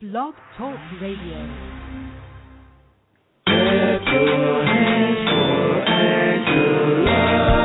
Blog Talk Radio. Clap your hands for Angela.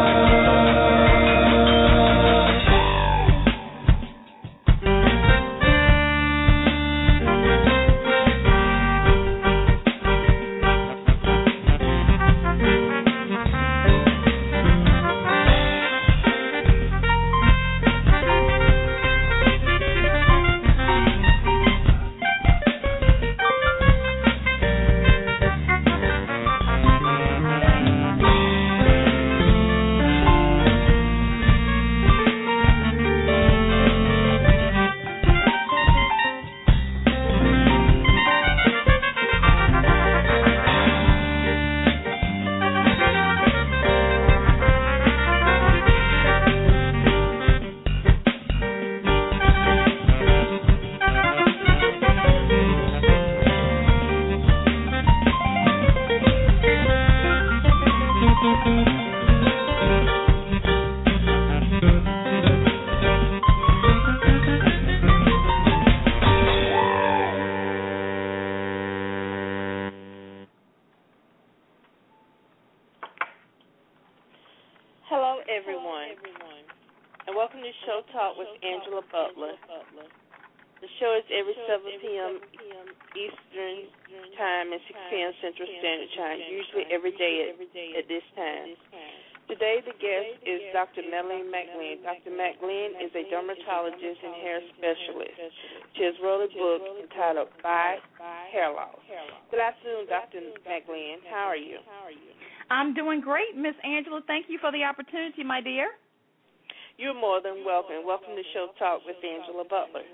The show is every 7 p.m. Eastern Time and 6 p.m. Central Standard Time, usually every day at this time. Today, the guest is Dr. Melanie McGlynn. Dr. McGlynn is a dermatologist and hair specialist. She has wrote a book entitled By Hair Loss. Good afternoon, Dr. McGlynn. How are you? I'm doing great, Miss Angela. Thank you for the opportunity, my dear. You're more than welcome. Welcome to Show Talk with Angela Butler.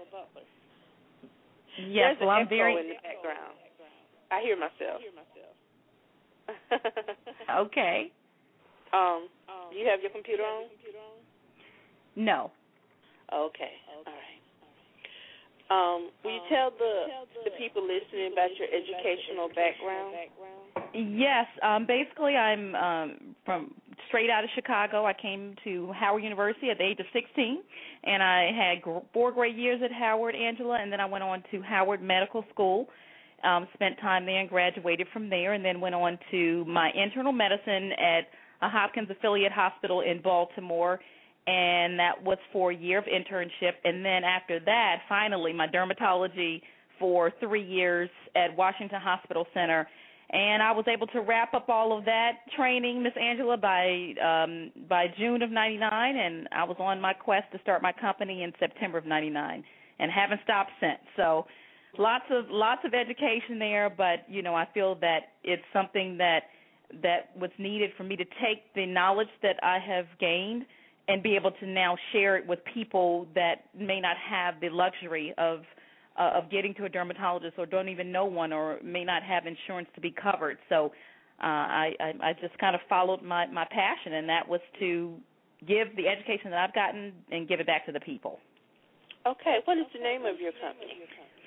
Yes, There's an echo very in the background. I hear myself. Okay. Do you have your computer on? No. Okay. All right. Will you tell the people listening about your educational background? Yes. Basically, I'm from straight out of Chicago. I came to Howard University at the age of 16, and I had 4 great years at Howard, Angela, and then I went on to Howard Medical School, spent time there and graduated from there, and then went on to my internal medicine at a Hopkins affiliate hospital in Baltimore, and that was for a year of internship. And then after that, finally, my dermatology for 3 years at Washington Hospital Center. And I was able to wrap up all of that training, Miss Angela, by June of '99, and I was on my quest to start my company in September of '99, and haven't stopped since. So lots of education there, but I feel that it's something that was needed for me to take the knowledge that I have gained and be able to now share it with people that may not have the luxury of getting to a dermatologist or don't even know one or may not have insurance to be covered. So I just kind of followed my passion, and that was to give the education that I've gotten and give it back to the people. Okay. What is the name of your company?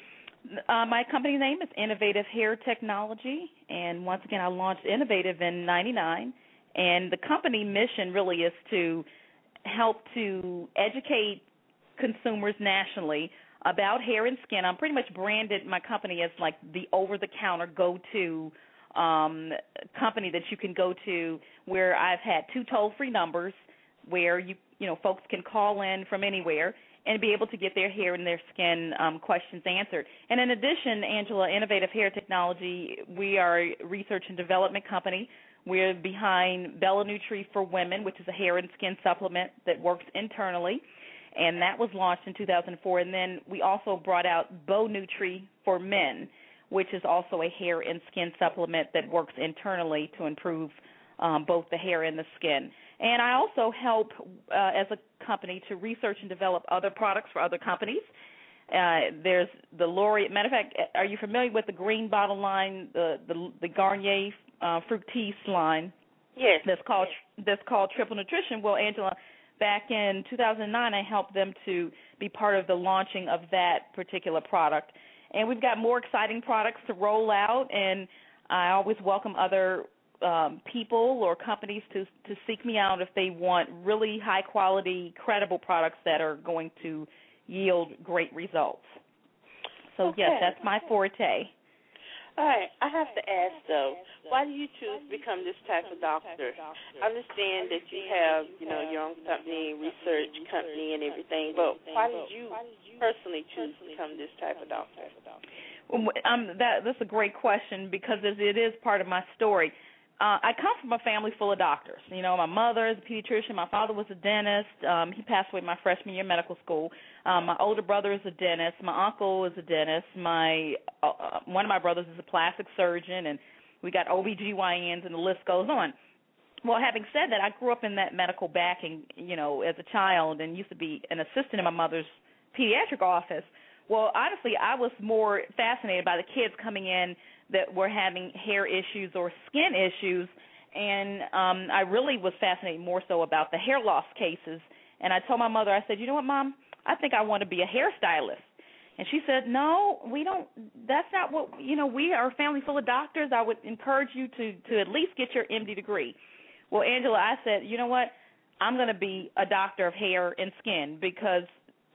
My company name is Innovative Hair Technology, and once again, I launched Innovative in '99, and the company mission really is to help to educate consumers nationally about hair and skin. I'm pretty much branded my company as like the over-the-counter go-to company that you can go to, where I've had 2 toll-free numbers where you folks can call in from anywhere and be able to get their hair and their skin questions answered. And in addition, Angela, Innovative Hair Technology, we are a research and development company. We're behind Bella Nutri for Women, which is a hair and skin supplement that works internally, and that was launched in 2004. And then we also brought out Bo Nutri for Men, which is also a hair and skin supplement that works internally to improve both the hair and the skin. And I also help, as a company, to research and develop other products for other companies. There's the Laureate. Matter of fact, are you familiar with the green bottle line, the Garnier Fructis line? Yes. That's called Triple Nutrition. Well, Angela, back in 2009, I helped them to be part of the launching of that particular product. And we've got more exciting products to roll out, and I always welcome other people or companies to seek me out if they want really high-quality, credible products that are going to yield great results. So, Okay. yes, that's my forte. All right, I have to ask though, why do you choose to become this type of doctor? I understand that you have, your own company, research company, and everything, but why did you personally choose to become this type of doctor? That's a great question because it is part of my story. I come from a family full of doctors. My mother is a pediatrician. My father was a dentist. He passed away my freshman year of medical school. My older brother is a dentist. My uncle is a dentist. One of my brothers is a plastic surgeon, and we got OBGYNs, and the list goes on. Well, having said that, I grew up in that medical backing, as a child and used to be an assistant in my mother's pediatric office. Well, honestly, I was more fascinated by the kids coming in that were having hair issues or skin issues, and I really was fascinated more so about the hair loss cases. And I told my mother, I said, you know what, Mom, I think I want to be a hairstylist. And she said, no, we don't, that's not what, we are a family full of doctors. I would encourage you to at least get your MD degree. Well, Angela, I said, you know what, I'm going to be a doctor of hair and skin because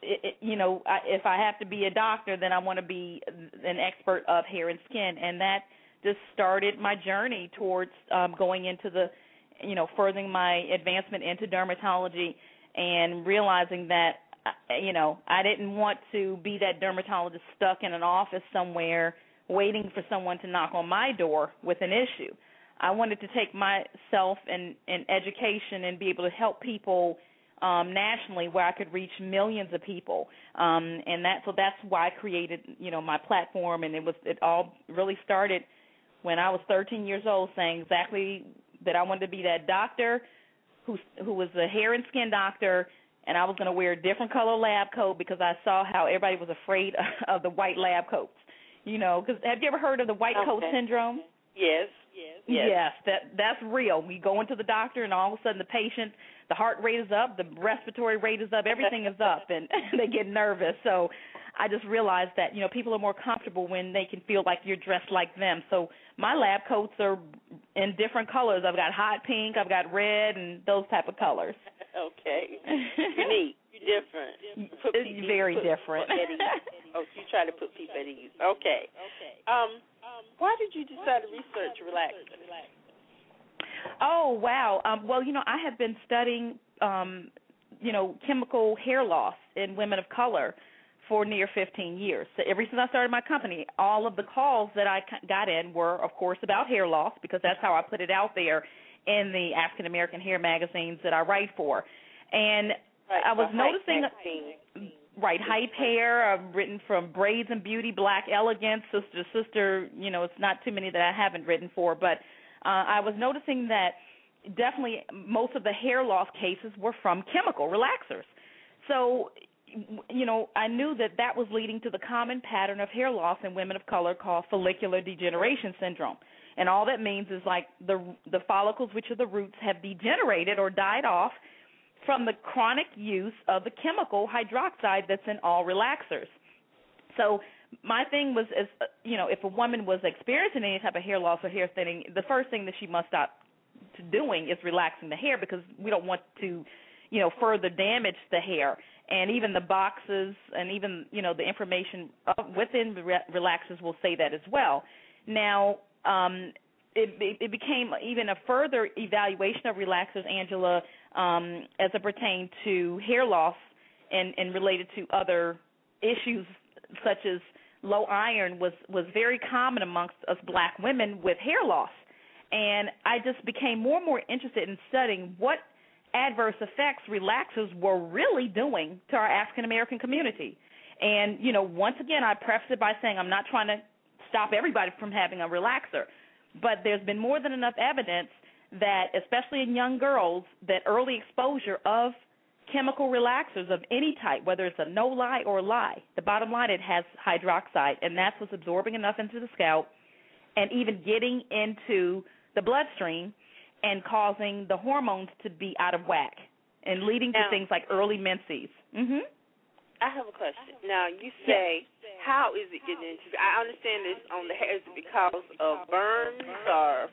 if I have to be a doctor, then I want to be an expert of hair and skin, and that just started my journey towards going into furthering my advancement into dermatology and realizing that, I didn't want to be that dermatologist stuck in an office somewhere waiting for someone to knock on my door with an issue. I wanted to take myself in education and be able to help people nationally where I could reach millions of people, and that's why I created my platform. And it all really started when I was 13 years old, saying exactly that I wanted to be that doctor who was a hair and skin doctor, and I was going to wear a different color lab coat because I saw how everybody was afraid of the white lab coats. Because have you ever heard of the white coat syndrome? Yes. Yes, that's real. We go into the doctor, and all of a sudden the patient, the heart rate is up, the respiratory rate is up, everything is up, and they get nervous. So I just realized that, people are more comfortable when they can feel like you're dressed like them. So my lab coats are in different colors. I've got hot pink, I've got red, and those type of colors. Okay. Unique. Different. It's very different. Oh, you try to put people at ease. Okay. Why did you decide to research relaxers? Oh, wow. Well, I have been studying, chemical hair loss in women of color for near 15 years. So ever since I started my company, all of the calls that I got in were, of course, about hair loss because that's how I put it out there in the African American hair magazines that I write for. And I was noticing, Hype Hair. I've written from Braids and Beauty, Black Elegance, Sister to Sister. It's not too many that I haven't written for, but I was noticing that definitely most of the hair loss cases were from chemical relaxers. So, I knew that was leading to the common pattern of hair loss in women of color called follicular degeneration syndrome. And all that means is like the follicles, which are the roots, have degenerated or died off from the chronic use of the chemical hydroxide that's in all relaxers. So my thing was, if a woman was experiencing any type of hair loss or hair thinning, the first thing that she must stop doing is relaxing the hair because we don't want to, further damage the hair. And even the boxes and even, the information within the relaxers will say that as well. Now, it became even a further evaluation of relaxers, Angela, as it pertained to hair loss and related to other issues such as low iron was very common amongst us black women with hair loss. And I just became more and more interested in studying what adverse effects relaxers were really doing to our African-American community. And, once again, I preface it by saying I'm not trying to stop everybody from having a relaxer, but there's been more than enough evidence that, especially in young girls, that early exposure of chemical relaxers of any type, whether it's a no-lie or a lie, the bottom line, it has hydroxide, and that's what's absorbing enough into the scalp and even getting into the bloodstream and causing the hormones to be out of whack and leading to things like early menses. Mm-hmm. I have a question. Now, you say, how is it getting into? I understand this on the hair. Is it because of burns or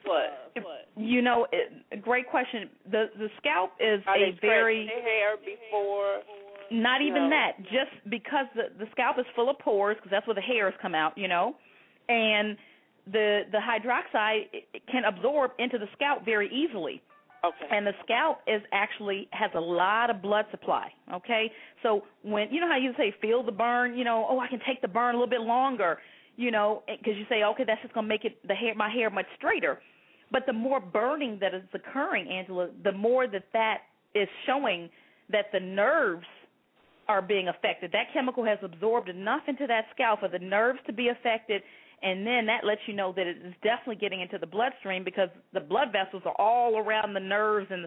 what? Great question. The scalp is Are a very their hair before Not even that. Just because the scalp is full of pores, because that's where the hairs come out, and the hydroxide can absorb into the scalp very easily. Okay. And the scalp has a lot of blood supply, okay? So when, how you say feel the burn, I can take the burn a little bit longer, because you say, okay, that's just going to make my hair much straighter. But the more burning that is occurring, Angela, the more that is showing that the nerves are being affected. That chemical has absorbed enough into that scalp for the nerves to be affected, and then that lets you know that it is definitely getting into the bloodstream because the blood vessels are all around the nerves and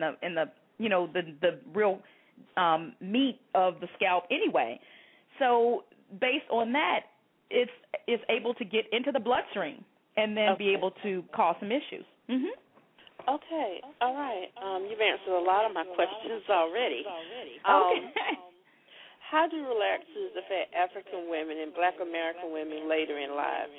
the real meat of the scalp anyway. So based on that, it's able to get into the bloodstream and then be able to cause some issues. Mm-hmm. Okay, all right. You've answered a lot of my questions already. Okay. How do relaxers affect African women and Black American women later in life?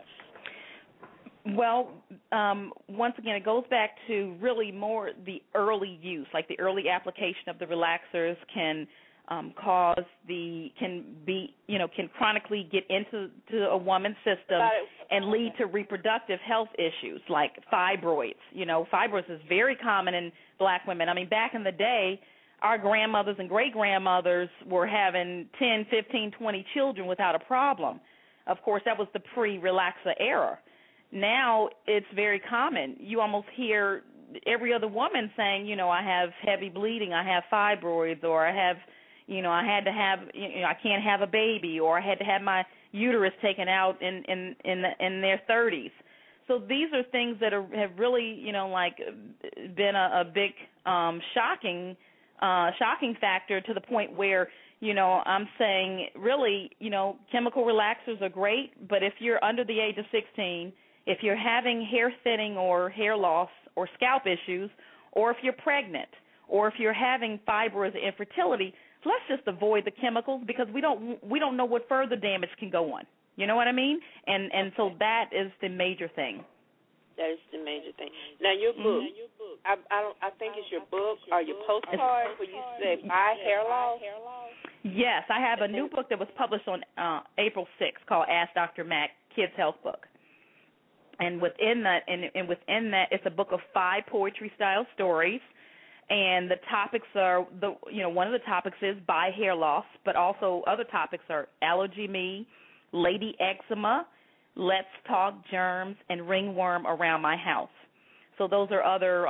Well, once again, it goes back to really more the early use, like the early application of the relaxers can can chronically get into a woman's system and lead to reproductive health issues like fibroids. Fibroids is very common in Black women. I mean, back in the day, our grandmothers and great-grandmothers were having 10, 15, 20 children without a problem. Of course, that was the pre-relaxer era. Now it's very common. You almost hear every other woman saying, I have heavy bleeding, I have fibroids, or I have, I had to have, I can't have a baby, or I had to have my uterus taken out in their 30s. So these are things that have really, been a big shocking factor to the point where, I'm saying really, chemical relaxers are great, but if you're under the age of 16, if you're having hair thinning or hair loss or scalp issues, or if you're pregnant, or if you're having fibroids or infertility, let's just avoid the chemicals because we don't know what further damage can go on. You know what I mean? And so that is the major thing. That is the major thing. Now, your book, I think it's your book or your postcard where you say buy hair loss. Yes, I have a new book that was published on April 6th called Ask Dr. Mac, Kids Health Book. And within that, it's a book of 5 poetry-style stories. And the topics are, one of the topics is buy hair loss, but also other topics are allergy me, lady eczema, let's talk germs, and ringworm around my house. So those are other,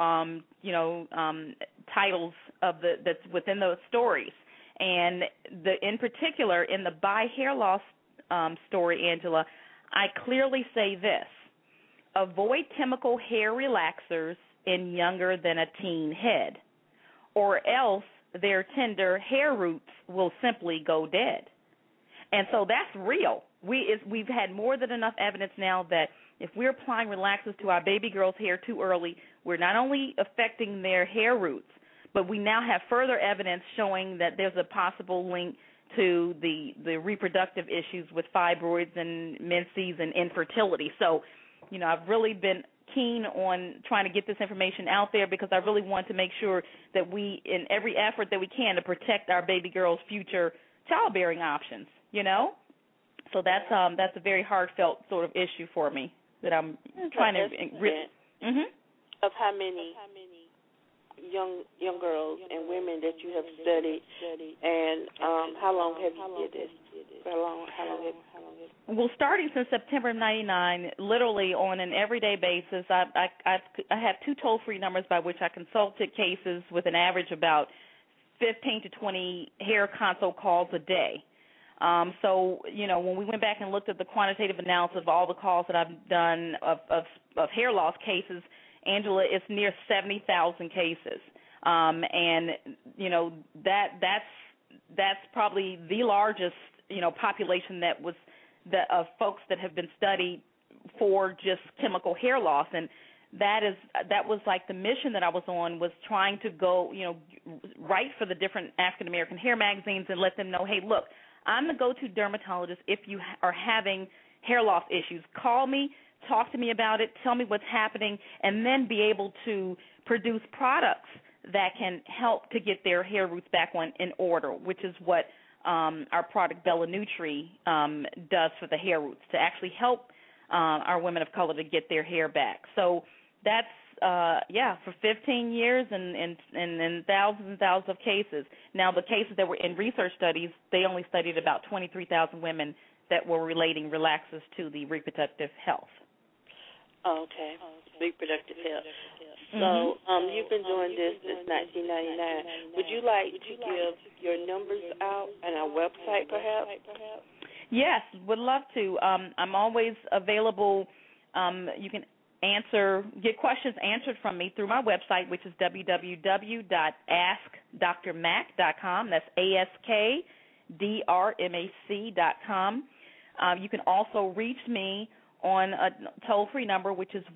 titles of that's within those stories. And in particular, in the buy hair loss story, Angela, I clearly say this: avoid chemical hair relaxers in younger than a teen head, or else their tender hair roots will simply go dead. And so that's real. We've had more than enough evidence now that if we're applying relaxers to our baby girls' hair too early, we're not only affecting their hair roots, but we now have further evidence showing that there's a possible link to the reproductive issues with fibroids and menses and infertility. So, I've really been keen on trying to get this information out there because I really want to make sure that we, in every effort that we can, to protect our baby girls' future childbearing options, So that's a very heartfelt sort of issue for me that I'm trying to. Of how many young girls and women that you have studied, and how long have you did this? How long have you? Well, starting since September of '99, literally on an everyday basis, I have 2 toll-free numbers by which I consulted cases with an average about 15 to 20 hair consult calls a day. So, when we went back and looked at the quantitative analysis of all the calls that I've done of hair loss cases, Angela, it's near 70,000 cases. And, that's probably the largest, population of folks that have been studied for just chemical hair loss. And that was like the mission that I was on, was trying to go, write for the different African American hair magazines and let them know, hey, look, I'm the go-to dermatologist if you are having hair loss issues. Call me, talk to me about it, tell me what's happening, and then be able to produce products that can help to get their hair roots back in order, which is what our product Bella Nutri does for the hair roots, to actually help our women of color to get their hair back. So that's, for 15 years and thousands and thousands of cases. Now, the cases that were in research studies, they only studied about 23,000 women that were relating relaxers to the reproductive health. Okay. Reproductive health. So you've been doing this since 1999. Would you like to give your numbers out and our website, perhaps? Yes, would love to. I'm always available. You can get questions answered from me through my website, which is www.askdrmac.com. That's ASKDRMAC.com. You can also reach me on a toll-free number, which is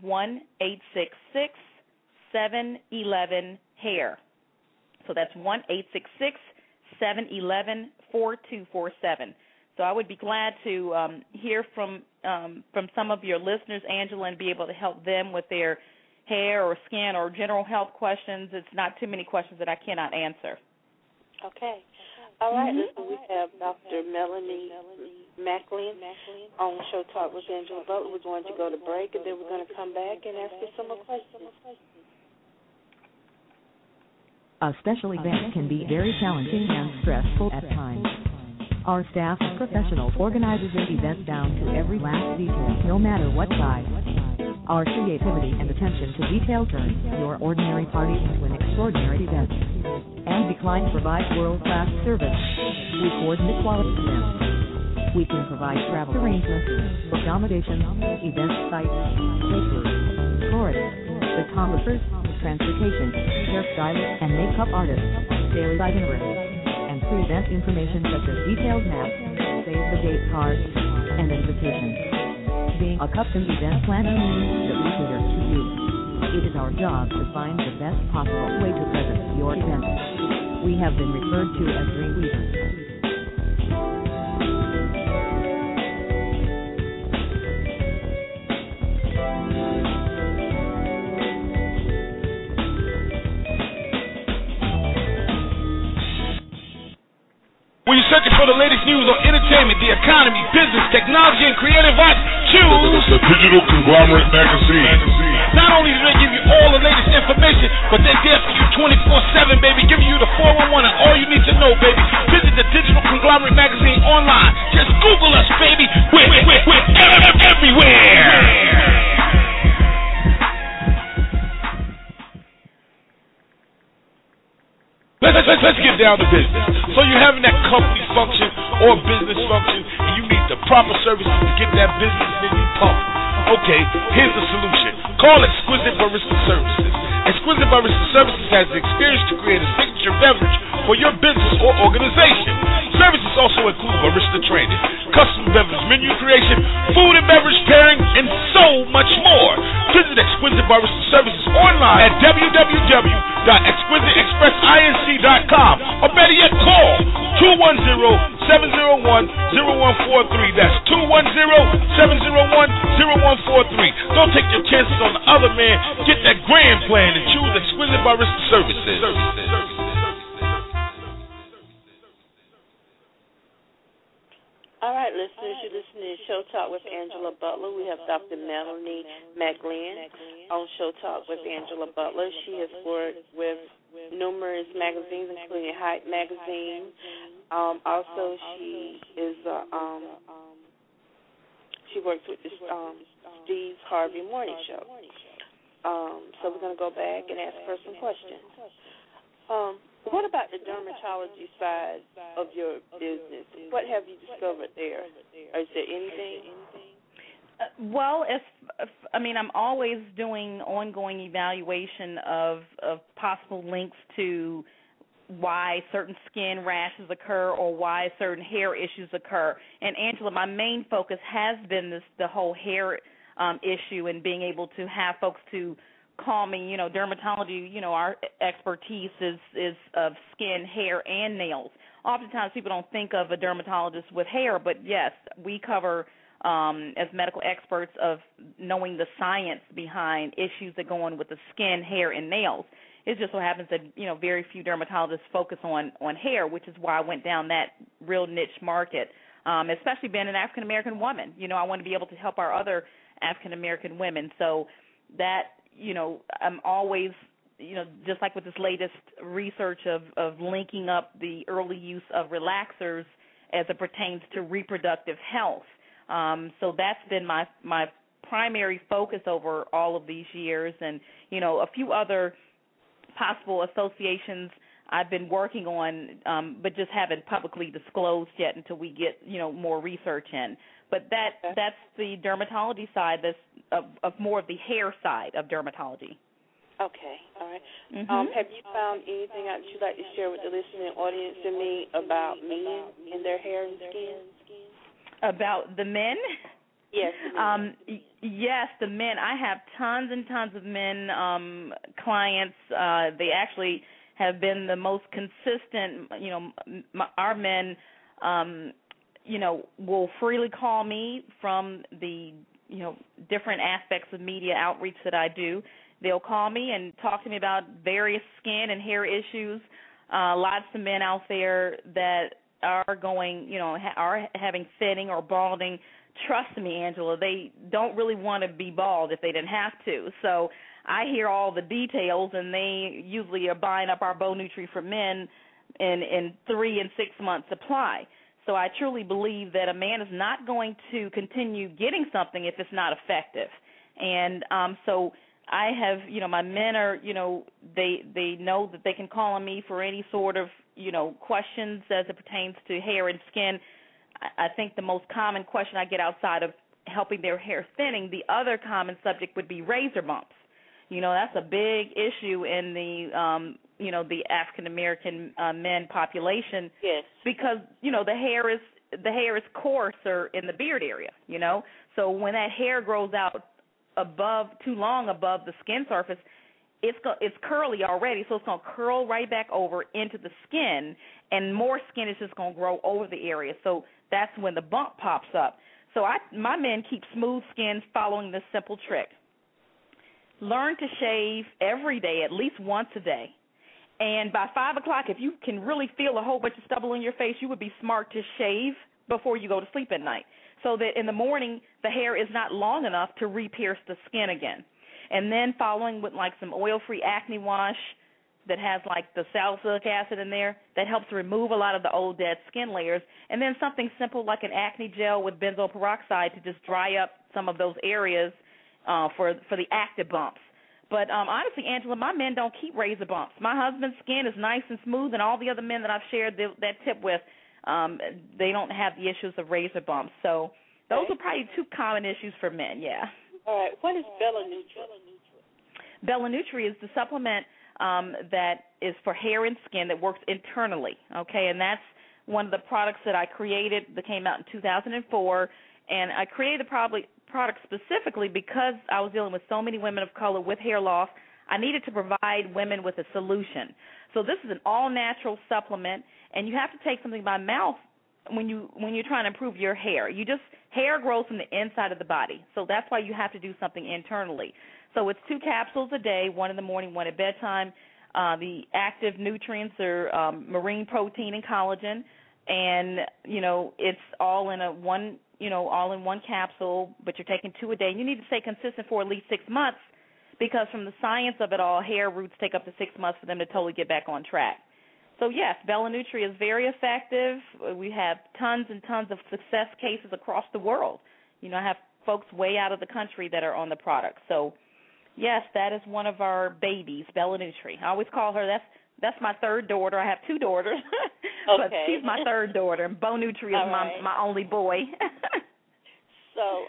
1-866-711-HAIR. So that's 1-866-711-4247. So I would be glad to hear from some of your listeners, Angela, and be able to help them with their hair or skin or general health questions. It's not too many questions that I cannot answer. Okay. All right, listen, we have Dr. Melanie Macklin on Show Talk with Angela Butler. We're going to go to break, and then we're going to come back and ask you some more questions. A special event can be very challenging and stressful at times. Our staff of professionals organizes the event down to every last detail, no matter what size. Our creativity and attention to detail turns your ordinary party into an extraordinary event. And Decline provides world-class service. We coordinate quality events. We can provide travel arrangements, accommodations, event sites, caterers, florists, photographers, transportation, hairstylists, and makeup artists, daily itineraries, and pre-event information such as detailed maps, save-the-date cards, and invitations. Being a custom event planner means that we cater to you. It is our job to find the best possible way to present your event. We have been referred to as Dreamweavers. When you're searching for the latest news on entertainment, the economy, business, technology, and creative arts, choose the Digital Conglomerate Magazine. Not only do they give you all the latest information, but they're there for you 24/7, baby, giving you the 411 and all you need to know, baby. Visit the Digital Conglomerate Magazine online. Just Google us, baby. We're everywhere. Let's get down to business. So you're having that company function or business function, and you need the proper services to get that business in you pumping. Okay, here's the solution. Call Exquisite Barista Services. Exquisite Barista Services has the experience to create a signature beverage for your business or organization. Services also include barista training, custom beverage menu creation, food and beverage pairing, and so much more. Visit Exquisite Barista Services online at www.exquisiteexpressinc.com, or better yet, call 210-701-0143. That's 210-701-0143. Don't take your chances on the other man. Get that grand plan and choose Exquisite Barista Services. All right, listeners, you're listening to Show Talk with Angela Butler. We have Dr. Melanie Macklin on Show Talk with Angela Butler. She has worked with numerous magazines, including Hype Magazine. Also, she is she works with the Steve Harvey Morning Show. So we're going to go back and ask her some questions. What about the dermatology side of your business? What have you discovered there? Or is there anything? I'm always doing ongoing evaluation of possible links to why certain skin rashes occur or why certain hair issues occur. And Angela, my main focus has been the whole hair issue, and being able to have folks to call me. Dermatology, our expertise is of skin, hair, and nails. Oftentimes people don't think of a dermatologist with hair, but yes, we cover as medical experts of knowing the science behind issues that go on with the skin, hair, and nails. It just so happens that, very few dermatologists focus on hair, which is why I went down that real niche market, especially being an African-American woman. I want to be able to help our other African-American women. So that, I'm always, just like with this latest research of linking up the early use of relaxers as it pertains to reproductive health. So that's been my primary focus over all of these years, and, a few other possible associations I've been working on, but just haven't publicly disclosed yet until we get, more research in. But that's the dermatology side of more of the hair side of dermatology. Okay, all right. Mm-hmm. Have you found anything that you'd like to share with the listening audience and me about men and their hair and skin? About the men? Yes. Yes, the men. I have tons and tons of men clients. They actually have been the most consistent. Our men, will freely call me from the, different aspects of media outreach that I do. They'll call me and talk to me about various skin and hair issues. Lots of men out there that are going, are having thinning or balding. Trust me, Angela, they don't really want to be bald if they didn't have to. So I hear all the details, and they usually are buying up our Bonutri for men in 3 and 6 month supply. So I truly believe that a man is not going to continue getting something if it's not effective. And so I have, my men are, they know that they can call on me for any sort of, questions as it pertains to hair and skin. I think the most common question I get outside of helping their hair thinning, the other common subject would be razor bumps. That's a big issue in the, the African American men population. Yes. Because the hair is coarser in the beard area. So when that hair grows out too long above the skin surface, it's curly already, so it's going to curl right back over into the skin, and more skin is just going to grow over the area. So that's when the bump pops up. So my men keep smooth skin following this simple trick. Learn to shave every day, at least once a day. And by 5 o'clock, if you can really feel a whole bunch of stubble in your face, you would be smart to shave before you go to sleep at night, so that in the morning the hair is not long enough to re-pierce the skin again. And then following with like some oil-free acne wash that has like the salicylic acid in there that helps remove a lot of the old dead skin layers. And then something simple like an acne gel with benzoyl peroxide to just dry up some of those areas for the active bumps. But honestly, Angela, my men don't keep razor bumps. My husband's skin is nice and smooth, and all the other men that I've shared that tip with, they don't have the issues of razor bumps. So those are probably 2 common issues for men, yeah. All right. What is Belanutri? Belanutri is the supplement that is for hair and skin that works internally, okay? And that's one of the products that I created that came out in 2004. And I created the product specifically because I was dealing with so many women of color with hair loss. I needed to provide women with a solution. So this is an all-natural supplement, and you have to take something by mouth when you're trying to improve your hair. Hair grows from the inside of the body, so that's why you have to do something internally. So it's 2 capsules a day, 1 in the morning, 1 at bedtime. The active nutrients are marine protein and collagen, and it's all in one capsule, but you're taking 2 a day. And you need to stay consistent for at least 6 months, because from the science of it all, hair roots take up to 6 months for them to totally get back on track. So, yes, Belanutri is very effective. We have tons and tons of success cases across the world. I have folks way out of the country that are on the product. So, yes, that is one of our babies, Belanutri. I always call her, that's my 3rd daughter. I have 2 daughters, but she's my 3rd daughter, and Bonutri is my only boy. So,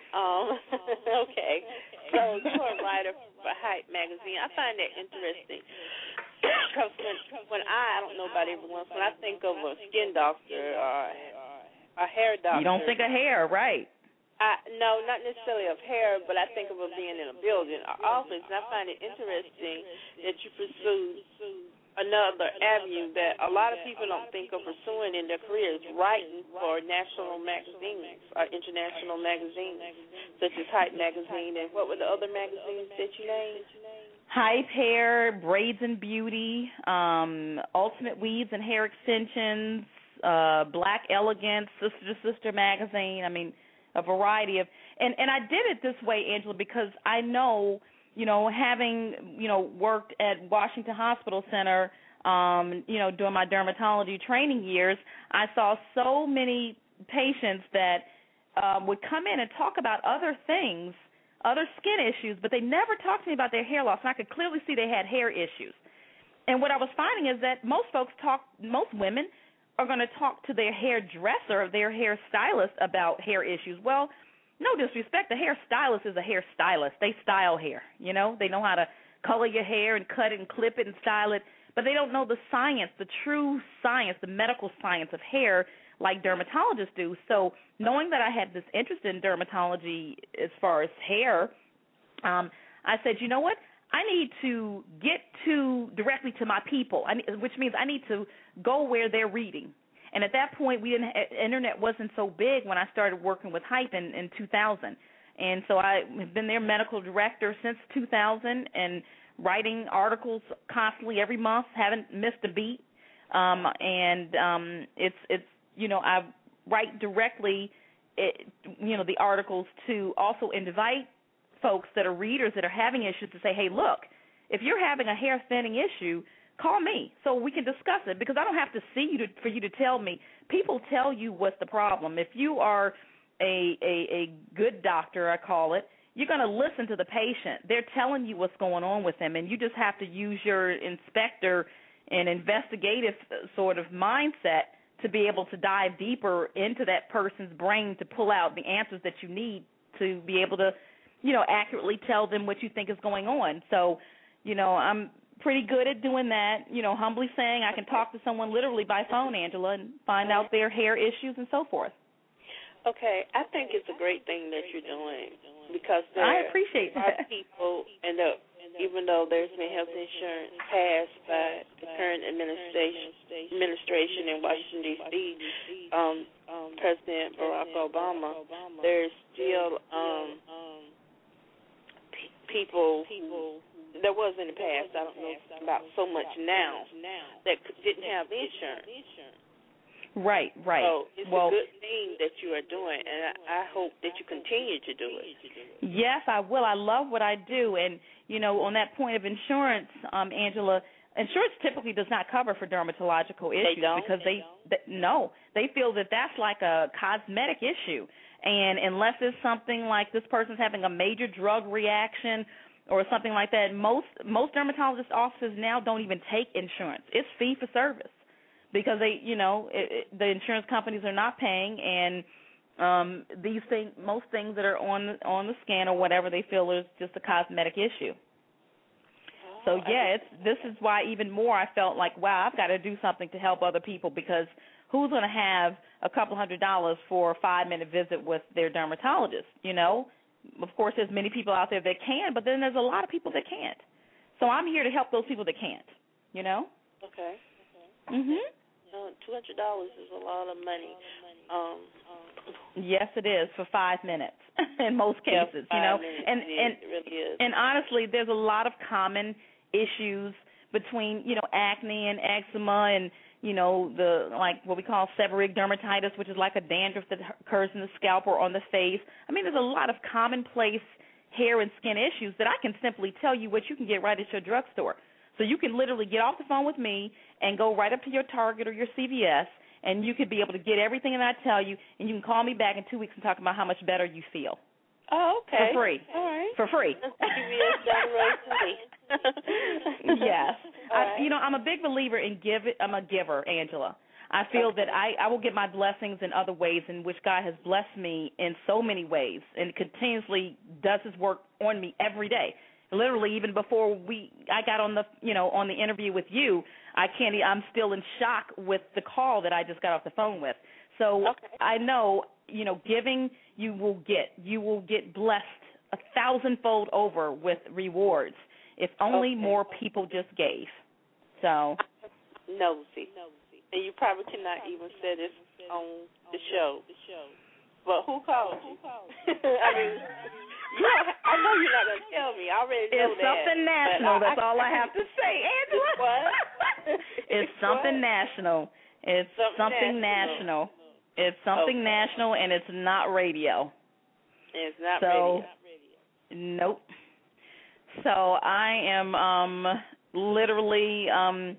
okay. So you're a writer for Hype magazine. I find that interesting. Because when I don't know about everyone, when I think of a skin doctor or a hair doctor. You don't think of hair, right? No, not necessarily of hair, but I think of it being in a building or office. And I find it interesting that you pursue another avenue that a lot of people don't think of pursuing in their careers, writing for national magazines or international magazines, such as Hype magazine. And what were the other magazines that you named? Hype Hair, Braids and Beauty, Ultimate Weaves and Hair Extensions, Black Elegance, Sister to Sister magazine. I mean, a variety of, and I did it this way, Angela, because I know, having, worked at Washington Hospital Center, during my dermatology training years, I saw so many patients that would come in and talk about other things, other skin issues, but they never talked to me about their hair loss, and I could clearly see they had hair issues. And what I was finding is that most women are going to talk to their hairdresser, their hair stylist about hair issues. Well, no disrespect, the hair stylist is a hair stylist. They style hair, They know how to color your hair and cut it and clip it and style it, but they don't know the science, the true science, the medical science of hair like dermatologists do. So knowing that I had this interest in dermatology as far as hair, I said, you know what? I need to get directly to my people, which means I need to go where they're reading. And at that point, internet wasn't so big when I started working with Hype in 2000. And so I have been their medical director since 2000 and writing articles constantly every month, haven't missed a beat. I write directly, the articles to also invite folks that are readers that are having issues to say, hey, look, if you're having a hair thinning issue, call me so we can discuss it, because I don't have to see you for you to tell me. People tell you what's the problem. If you are a good doctor, I call it, you're going to listen to the patient. They're telling you what's going on with them, and you just have to use your inspector and investigative sort of mindset to be able to dive deeper into that person's brain to pull out the answers that you need to be able to, accurately tell them what you think is going on. So, I'm pretty good at doing that, humbly saying I can talk to someone literally by phone, Angela, and find out their hair issues and so forth. Okay, I think it's a great thing that you're doing, because I appreciate that. People, even though there's been health insurance passed by the current administration in Washington, D.C., President Barack Obama, there's still people, there was in the past, I don't know about so much now, that didn't have insurance. Right. So it's a good thing that you are doing, and I hope that you continue to do it. Yes, I will. I love what I do. And, on that point of insurance, Angela, insurance typically does not cover for dermatological issues. They don't? Because they feel that that's like a cosmetic issue. And unless it's something like this person's having a major drug reaction or something like that, most dermatologist offices now don't even take insurance. It's fee for service. Because the insurance companies are not paying, and most things that are on the scan or whatever, they feel is just a cosmetic issue. So this is why even more I felt like, wow, I've got to do something to help other people, because who's going to have a couple $100 for a 5-minute visit with their dermatologist? Of course, there's many people out there that can, but then there's a lot of people that can't. So I'm here to help those people that can't. Okay. Mhm. $200 is a lot of money. Yes, it is for 5 minutes in most cases. And it really is. And honestly, there's a lot of common issues between acne and eczema and the what we call seborrheic dermatitis, which is like a dandruff that occurs in the scalp or on the face. I mean, there's a lot of commonplace hair and skin issues that I can simply tell you what you can get right at your drugstore. So you can literally get off the phone with me and go right up to your Target or your CVS, and you could be able to get everything that I tell you, and you can call me back in 2 weeks and talk about how much better you feel. Oh, okay. For free. All right. For free. CVS down the road to me. Yes. Right. I'm a big believer in I'm a giver, Angela. I feel that I will get my blessings in other ways in which God has blessed me in so many ways and continuously does his work on me every day. Literally, even before I got on the interview with you, I'm still in shock with the call that I just got off the phone with. So I know, giving, you will get blessed 1,000-fold over with rewards if only more people just gave. So nosy, and you probably cannot even say this on the show. But who called you? I mean, I I know you're not gonna tell me. I already know it's something national. That's all I have to say, Angela. It's what? It's something national. It's something national. It's something national, and it's not radio. It's not radio. Nope. So I am literally on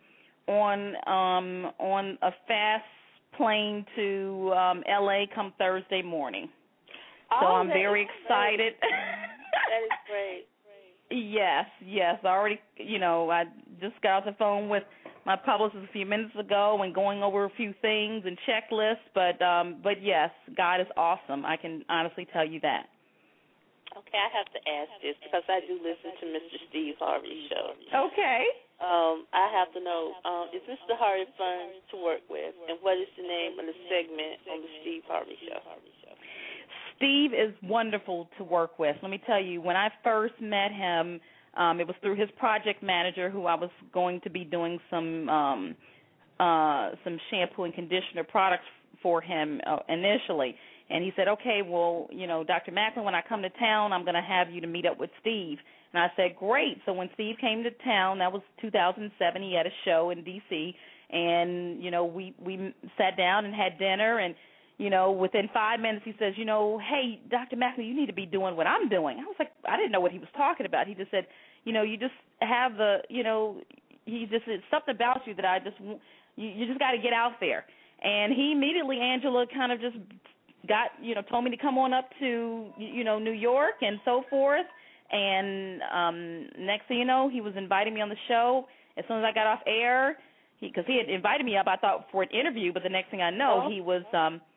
a fast plane to LA come Thursday morning. So I'm very excited. That is great. Yes. I already, I just got off the phone with my publicist a few minutes ago and going over a few things and checklists, but yes, God is awesome. I can honestly tell you that. Okay, I have to ask this because I do listen to Mr. Steve Harvey's show. Okay. I have to know, is Mr. Harvey fun to work with, and what is the name of the segment on the Steve Harvey show? Steve is wonderful to work with. Let me tell you, when I first met him, it was through his project manager, who I was going to be doing some shampoo and conditioner products for him initially. And he said, okay, well, Dr. Macklin, when I come to town, I'm going to have you to meet up with Steve. And I said, great. So when Steve came to town, that was 2007, he had a show in D.C., and, we sat down and had dinner, and, within 5 minutes he says, hey, Dr. Macklin, you need to be doing what I'm doing. I was like, I didn't know what he was talking about. He just said, you just have it's something about you that you just got to get out there. And he immediately, Angela, kind of just told me to come on up to, New York and so forth. And next thing you know, he was inviting me on the show. As soon as I got off air, because he had invited me up, I thought, for an interview, but the next thing I know, he was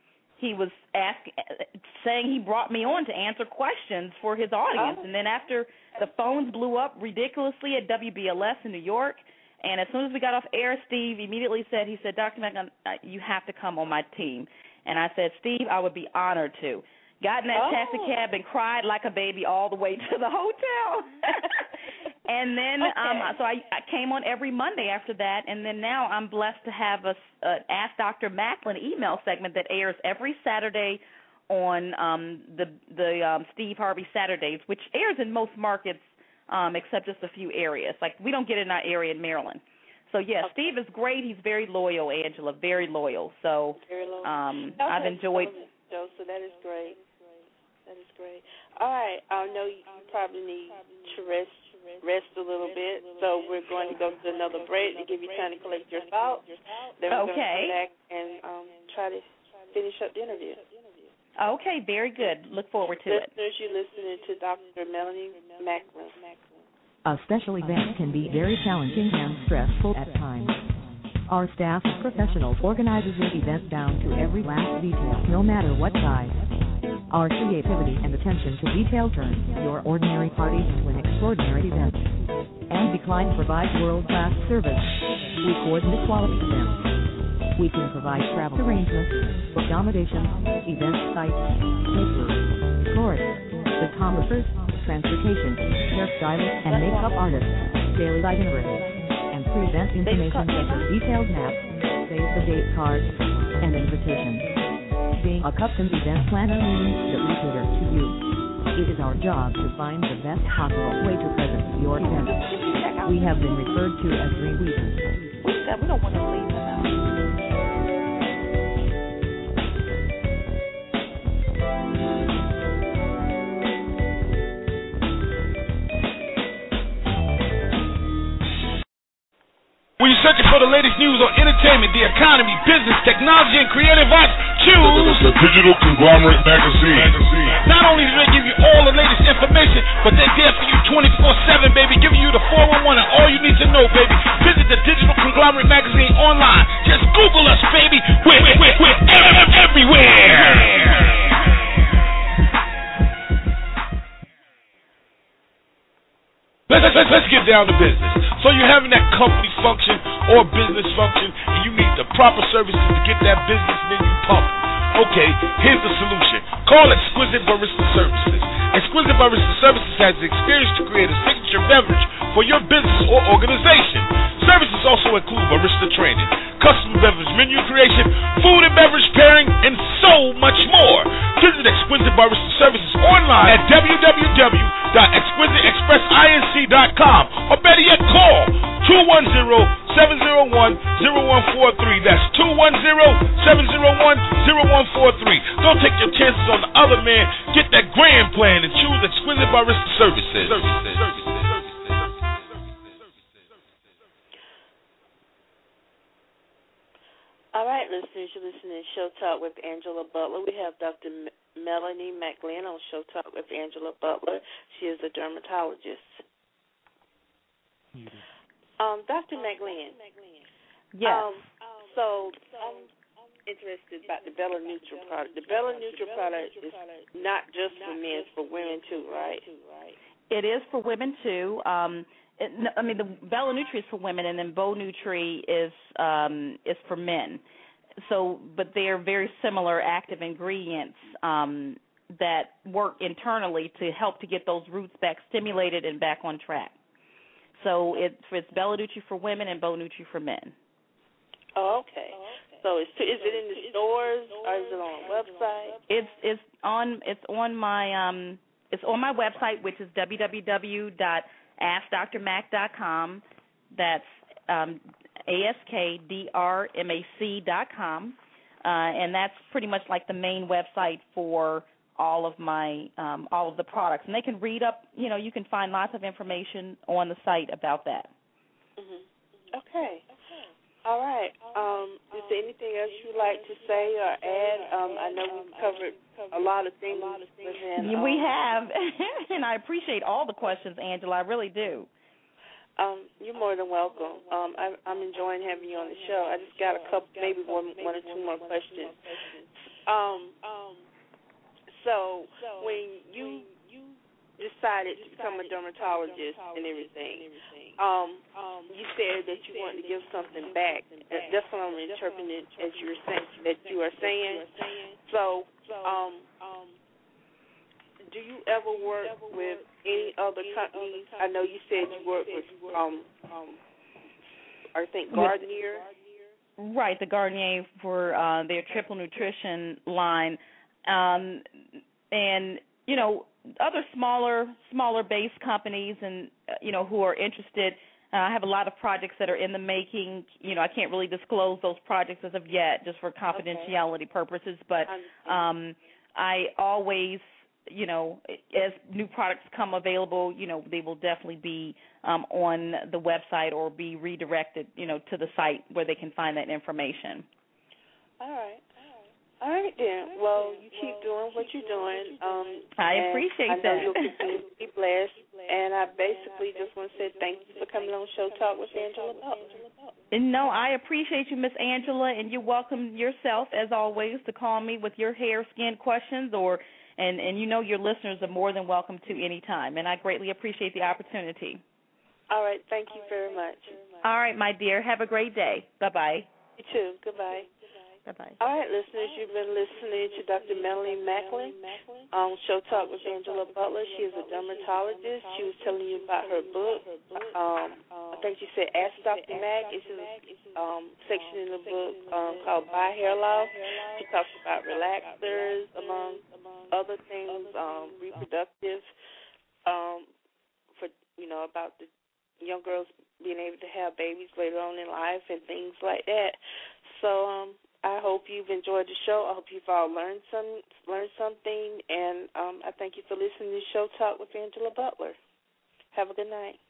saying he brought me on to answer questions for his audience. And then after the phones blew up ridiculously at WBLS in New York, and as soon as we got off air, Steve immediately said, Dr. Macklin, you have to come on my team. And I said, Steve, I would be honored to. Got in that taxi cab and cried like a baby all the way to the hotel. And then so I came on every Monday after that, and then now I'm blessed to have a Ask Dr. Macklin email segment that airs every Saturday on the Steve Harvey Saturdays, which airs in most markets except just a few areas. Like, we don't get it in our area in Maryland. So, yes, Steve is great. He's very loyal, Angela, very loyal. So I've enjoyed. So that is great. That is great. All right. I know you probably need to rest a little bit, so we're going to go to another break to give you time to collect your thoughts. Then we're going to come back and try to finish up the interview. Okay, very good. Look forward to it. Listeners, you're listening to Dr. Melanie Macklin. A special event can be very challenging and stressful at times. Our staff of professionals organizes the event down to every last detail, no matter what size. Our creativity and attention to detail turns your ordinary party into an extraordinary event. And Decline provides world-class service. We coordinate quality events. We can provide travel arrangements, accommodations, event sites, caterers, florists, photographers, transportation, hairstylists, and makeup artists, daily itineraries, and pre-event information such as detailed maps, save-the-date cards, and invitations. Being a custom event planner means that we cater to you. It is our job to find the best possible way to present your event. We have been referred to as Dreamweavers. We don't want to leave them out. When you're searching for the latest news on entertainment, the economy, business, technology, and creative arts, choose the Digital Conglomerate Magazine. Not only do they give you all the latest information, but they're there for you 24/7, baby, giving you the 411 and all you need to know, baby. Visit the Digital Conglomerate Magazine online. Just Google us, baby. We're everywhere. Let's get down to business. So you're having that company function or business function, and you need the proper services to get that business menu pumping. Okay, here's the solution. Call Exquisite Barista Services. Exquisite Barista Services has the experience to create a signature beverage for your business or organization. Services also include barista training, custom beverage menu creation, food and beverage pairing, and so much more. Visit Exquisite Barista Services online at www.exquisitebaristaservices.com. ASC.com, or better yet, call 210-701-0143. That's 210-701-0143. Don't take your chances on the other man. Get that grand plan and choose Exquisite Barista Services. All right, listeners, you're listening to Show Talk with Angela Butler. We have Dr. Melanie McGlynn on Show Talk with Angela Butler. She is a dermatologist. Dr. McGlynn. Yes. So I'm interested about the Bella Nutra product. The Bella Nutra product is not just for men, it's for women too, right? It is for women too. The Bella Nutri is for women, and then Bo Nutri is for men. So, but they are very similar active ingredients that work internally to help to get those roots back stimulated and back on track. So it's Bella Nutri for women and Bo Nutri for men. Oh, okay. So is it in the stores or is it on a website? It's on my website, which is www.askdrmac.com. That's ASKDRMAC.com, and that's pretty much like the main website for all of the products. And they can read up. You can find lots of information on the site about that. Mm-hmm. Okay. All right. Is there anything else you'd like to say or add? I know we've covered a lot of things. We have, and I appreciate all the questions, Angela. I really do. You're more than welcome. I'm enjoying having you on the show. I just got a couple, maybe one or two more questions. So when you decided to become a dermatologist and everything, you said that you wanted to give something back. That's what I'm interpreting as you are saying. So, do you ever work with any other companies? I know you said you work with, I think, Garnier. Right, the Garnier for their Triple Nutrition line, and other smaller based companies, and who are interested. I have a lot of projects that are in the making. I can't really disclose those projects as of yet, just for confidentiality purposes. But I always, as new products come available, they will definitely be on the website or be redirected, to the site where they can find that information. All right, then. Well, you keep doing what you're doing. I appreciate that. I know you'll continue to be blessed. And I basically just want to say thank you for coming on Show Talk with Angela Butler. No, I appreciate you, Miss Angela, and you're welcome yourself, as always, to call me with your hair, skin questions, and your listeners are more than welcome to any time. And I greatly appreciate the opportunity. All right. Thank you very much. All right, my dear. Have a great day. Bye-bye. You too. Goodbye. Bye-bye. All right, listeners, you've been listening to Dr. Melanie McGlynn on Show Talk with Angela Butler. She is a dermatologist. She was telling you about her book. I think she said Ask Dr. Mac. It's a section in the book called By Hair Loss. She talks about relaxers, among other things, reproductive, about the young girls being able to have babies later on in life and things like that. So I hope you've enjoyed the show. I hope you've all learned something, and I thank you for listening to Show Talk with Angela Butler. Have a good night.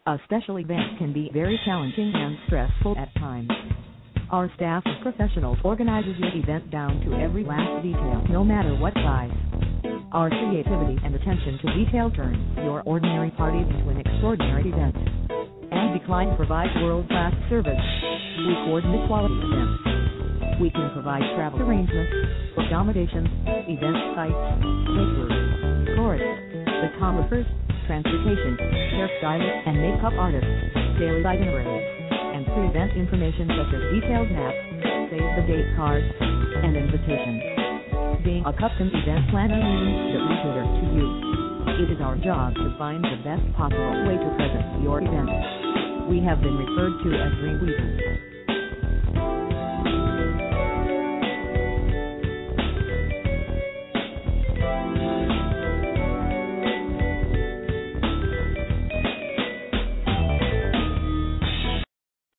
A special event can be very challenging and stressful at times. Our staff of professionals organizes your event down to every last detail, no matter what size. Our creativity and attention to detail turns your ordinary party into an extraordinary event. And Decline provides world-class service. We coordinate quality events. We can provide travel arrangements, accommodations, event sites, caterers, chorus, photographers, transportation, hairstylists and makeup artists, daily itineraries, and pre-event information such as detailed maps, save-the-date cards, and invitations. Being a custom event planner means that we cater to you. It is our job to find the best possible way to present your event. We have been referred to as Dreamweavers.